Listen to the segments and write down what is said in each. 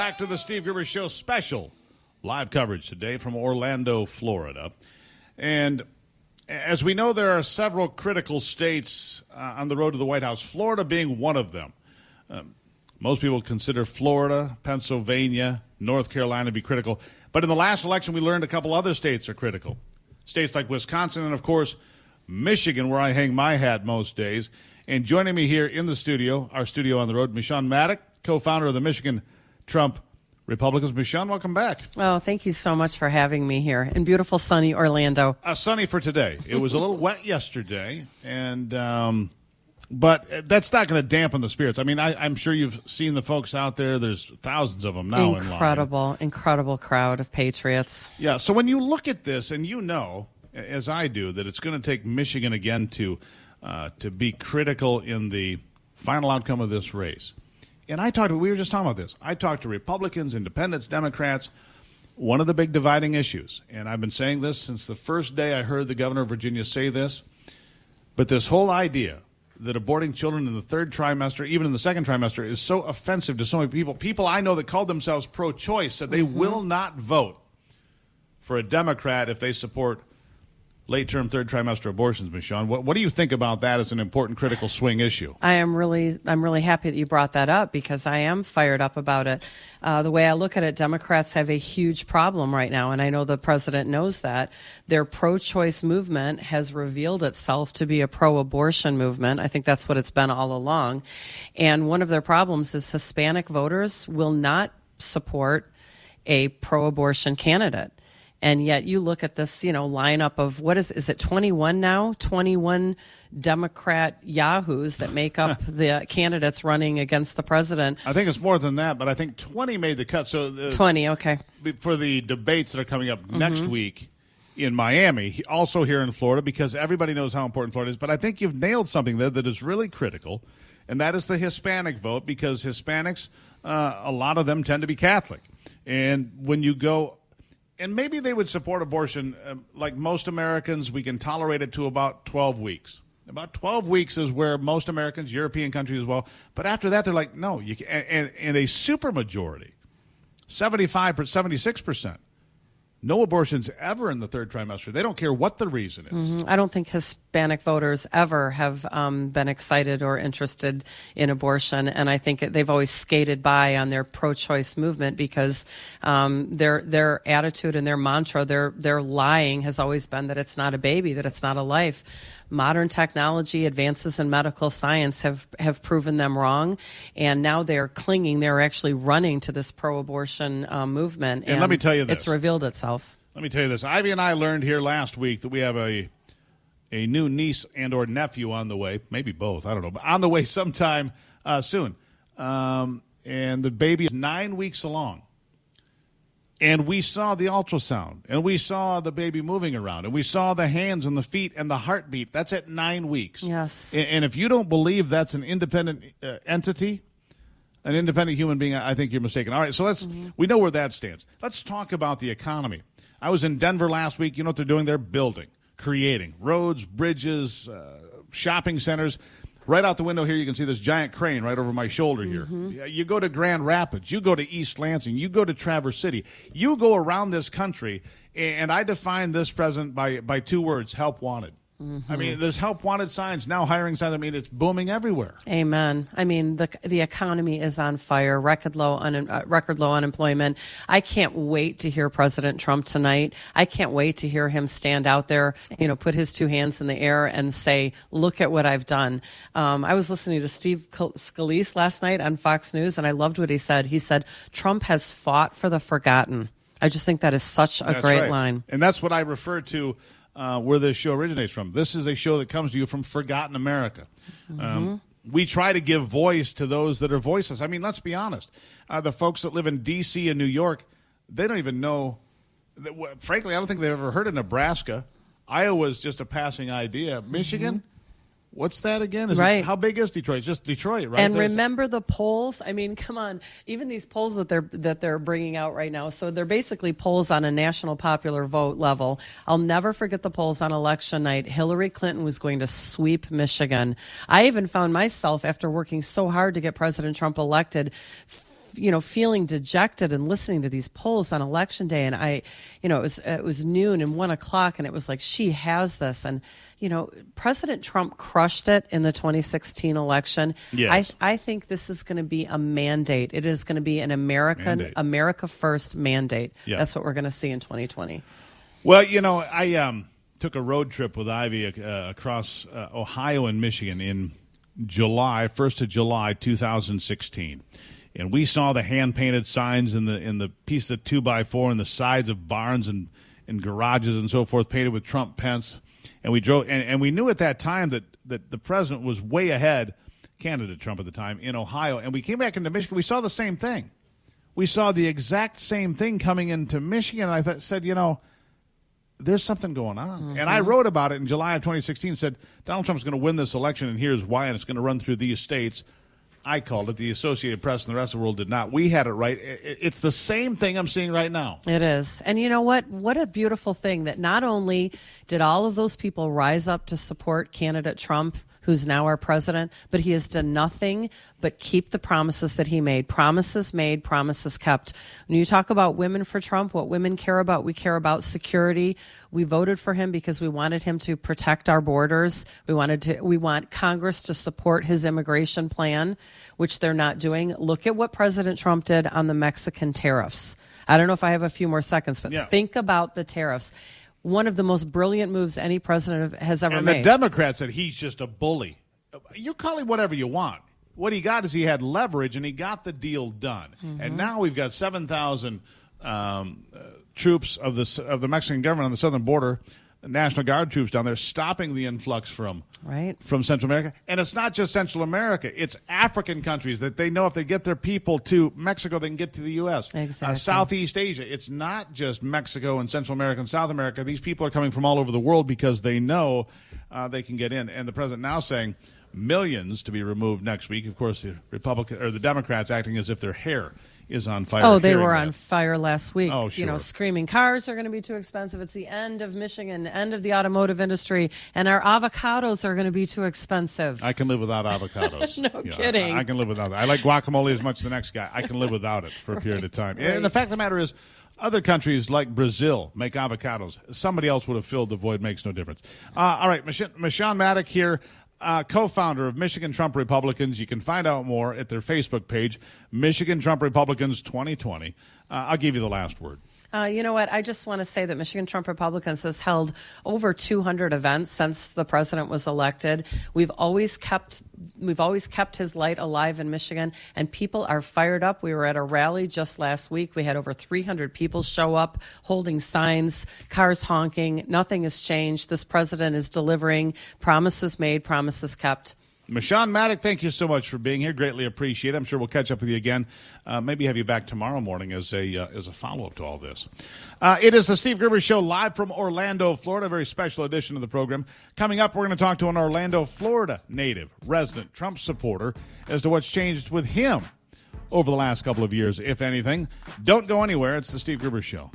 back to the Steve Gruber Show special live coverage today from Orlando, Florida. And as we know, there are several critical states on the road to the White House, Florida being one of them. Most people consider Florida, Pennsylvania, North Carolina to be critical. But in the last election, we learned a couple other states are critical. States like Wisconsin and, of course, Michigan, where I hang my hat most days. And joining me here in the studio, our studio on the road, Michonne Maddock, co-founder of the Michigan Trump Republicans. Michonne, welcome back. Oh, thank you so much for having me here in beautiful, sunny Orlando. Sunny for today. It was a little wet yesterday, and but that's not going to dampen the spirits. I mean, I'm sure you've seen the folks out there. There's thousands of them now in line. Incredible crowd of patriots. Yeah, so when you look at this, and you know, as I do, that it's going to take Michigan again to be critical in the final outcome of this race. And we were just talking about this. I talked to Republicans, Independents, Democrats. One of the big dividing issues, and I've been saying this since the first day I heard the governor of Virginia say this, but this whole idea that aborting children in the third trimester, even in the second trimester, is so offensive to so many people. People I know that call themselves pro-choice said they will not vote for a Democrat if they support late-term third trimester abortions, Michonne. What do you think about that as an important critical swing issue? I'm really happy that you brought that up because I am fired up about it. The way I look at it, Democrats have a huge problem right now, and I know the president knows that. Their pro-choice movement has revealed itself to be a pro-abortion movement. I think that's what it's been all along. And one of their problems is Hispanic voters will not support a pro-abortion candidate. And yet you look at this, lineup of is it 21 now? 21 Democrat yahoos that make up the candidates running against the president. I think it's more than that, but I think 20 made the cut. So 20, okay. For the debates that are coming up next week in Miami, also here in Florida, because everybody knows how important Florida is. But I think you've nailed something there that is really critical, and that is the Hispanic vote, because Hispanics, a lot of them tend to be Catholic. And when you go... And maybe they would support abortion like most Americans. We can tolerate it to about 12 weeks. About 12 weeks is where most Americans, European countries as well. But after that, they're like, no. You can, and a supermajority, 76%, no abortions ever in the third trimester. They don't care what the reason is. I don't think Hispanic voters ever have been excited or interested in abortion, and I think they've always skated by on their pro-choice movement because their attitude and their mantra, their lying has always been that it's not a baby, that it's not a life. Modern technology, advances in medical science have proven them wrong, and now they're actually running to this pro-abortion movement. And let me tell you this. It's revealed itself. Let me tell you this. Ivy and I learned here last week that we have a new niece and or nephew on the way, maybe both, I don't know, but on the way sometime soon. And the baby is 9 weeks along. And we saw the ultrasound, and we saw the baby moving around, and we saw the hands and the feet and the heartbeat. That's at 9 weeks. Yes. And if you don't believe that's an independent entity, an independent human being, I think you're mistaken. All right, so we know where that stands. Let's talk about the economy. I was in Denver last week. You know what they're doing? They're building, creating roads, bridges, shopping centers. Right out the window here, you can see this giant crane right over my shoulder here. You go to Grand Rapids, you go to East Lansing, you go to Traverse City. You go around this country, and I define this president by two words: help wanted. I mean, there's help wanted signs, now hiring signs. I mean, it's booming everywhere. Amen. I mean, the economy is on fire, record low unemployment. I can't wait to hear President Trump tonight. I can't wait to hear him stand out there, put his two hands in the air and say, look at what I've done. I was listening to Steve Scalise last night on Fox News, and I loved what he said. He said, Trump has fought for the forgotten. I just think that is such a great line. And that's what I refer to where this show originates from. This is a show that comes to you from Forgotten America. We try to give voice to those that are voiceless. I mean, let's be honest. The folks that live in D.C. and New York, they don't even know. Frankly, I don't think they've ever heard of Nebraska. Iowa's just a passing idea. Michigan? What's that again? How big is Detroit? It's just Detroit, right? And remember the polls? I mean, come on. Even these polls that they're bringing out right now. So they're basically polls on a national popular vote level. I'll never forget the polls on election night. Hillary Clinton was going to sweep Michigan. I even found myself, after working so hard to get President Trump elected, feeling dejected and listening to these polls on election day. And it was noon and 1 o'clock, and it was like, she has this. And, President Trump crushed it in the 2016 election. Yes. I think this is going to be a mandate. It is going to be an America First mandate. Yeah. That's what we're going to see in 2020. Well, I took a road trip with Ivy across Ohio and Michigan in July, 1st of July, 2016. And we saw the hand-painted signs in the piece of 2x4 in the sides of barns and garages and so forth, painted with Trump Pence. And we drove, and we knew at that time that the president was way ahead, candidate Trump at the time, in Ohio. And we came back into Michigan. We saw the same thing. We saw the exact same thing coming into Michigan. And I said, there's something going on. Mm-hmm. And I wrote about it in July of 2016, said Donald Trump's going to win this election, and here's why, and it's going to run through these states. I called it. The Associated Press and the rest of the world did not. We had it right. It's the same thing I'm seeing right now. It is. And you know what? What a beautiful thing that not only did all of those people rise up to support candidate Trump, who's now our president, but he has done nothing but keep the promises that he made. Promises made, promises kept. When you talk about women for Trump, what women care about, we care about security. We voted for him because we wanted him to protect our borders. We want Congress to support his immigration plan, which they're not doing. Look at what President Trump did on the Mexican tariffs. I don't know if I have a few more seconds, but think about the tariffs. One of the most brilliant moves any president has ever made. And the Democrats said he's just a bully. You call him whatever you want. What he got is he had leverage, and he got the deal done. Mm-hmm. And now we've got 7,000 troops of the Mexican government on the southern border, National Guard troops down there, stopping the influx from Central America. And it's not just Central America. It's African countries that they know if they get their people to Mexico, they can get to the U.S. Exactly. Southeast Asia. It's not just Mexico and Central America and South America. These people are coming from all over the world because they know they can get in. And the president now saying millions to be removed next week. Of course, the Democrats acting as if their hair is on fire. Oh, they were on fire last week. Oh, sure. Screaming cars are going to be too expensive. It's the end of Michigan, end of the automotive industry, and our avocados are going to be too expensive. I can live without avocados. No kidding. I can live without it. I like guacamole as much as the next guy. I can live without it for a period of time. And the fact of the matter is, other countries like Brazil make avocados. Somebody else would have filled the void. Makes no difference. All right, Meshawn Maddock here. Co-founder of Michigan Trump Republicans. You can find out more at their Facebook page, Michigan Trump Republicans 2020. I'll give you the last word. You know what? I just want to say that Michigan Trump Republicans has held over 200 events since the president was elected. We've always kept his light alive in Michigan, and people are fired up. We were at a rally just last week. We had over 300 people show up holding signs, cars honking. Nothing has changed. This president is delivering. Promises made, promises kept. Meshawn Maddock, thank you so much for being here. Greatly appreciate it. I'm sure we'll catch up with you again. Maybe have you back tomorrow morning as a follow-up to all this. It is the Steve Gerber Show live from Orlando, Florida, a very special edition of the program. Coming up, we're going to talk to an Orlando, Florida native, resident Trump supporter as to what's changed with him over the last couple of years, if anything. Don't go anywhere. It's the Steve Gerber Show.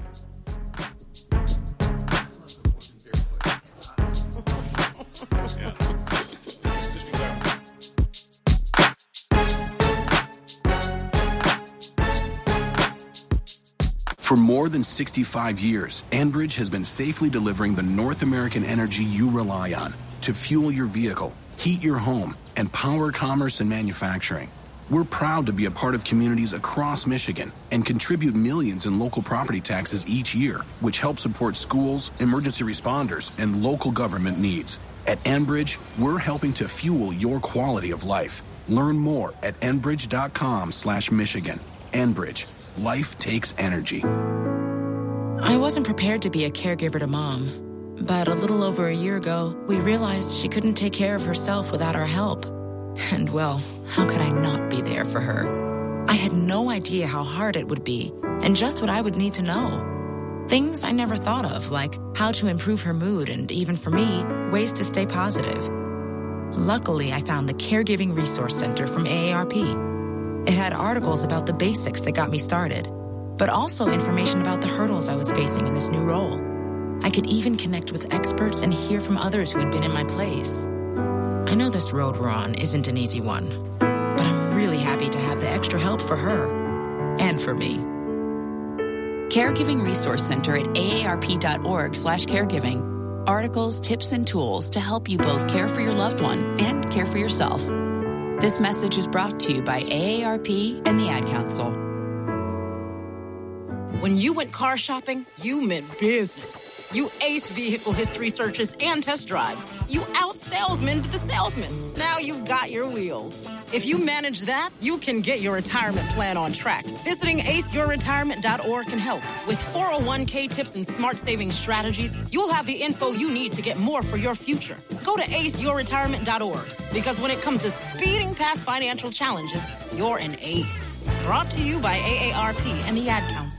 For more than 65 years, Enbridge has been safely delivering the North American energy you rely on to fuel your vehicle, heat your home, and power commerce and manufacturing. We're proud to be a part of communities across Michigan and contribute millions in local property taxes each year, which help support schools, emergency responders, and local government needs. At Enbridge, we're helping to fuel your quality of life. Learn more at enbridge.com/Michigan. Enbridge. Life takes energy. I wasn't prepared to be a caregiver to Mom, but a little over a year ago, we realized she couldn't take care of herself without our help. And well, how could I not be there for her? I had no idea how hard it would be, and just what I would need to know. Things I never thought of, like how to improve her mood and, even for me, ways to stay positive. Luckily, I found the Caregiving Resource Center from AARP. It had articles about the basics that got me started, but also information about the hurdles I was facing in this new role. I could even connect with experts and hear from others who had been in my place. I know this road we're on isn't an easy one, but I'm really happy to have the extra help for her. and for me. Caregiving Resource Center at aarp.org/caregiving. Articles, tips, and tools to help you both care for your loved one and care for yourself. This message is brought to you by AARP and the Ad Council. When you went car shopping, you meant business. You aced vehicle history searches and test drives. You out-salesmaned the salesman. Now you've got your wheels. If you manage that, you can get your retirement plan on track. Visiting aceyourretirement.org can help. With 401k tips and smart saving strategies, you'll have the info you need to get more for your future. Go to aceyourretirement.org, because when it comes to speeding past financial challenges, you're an ace. Brought to you by AARP and the Ad Council.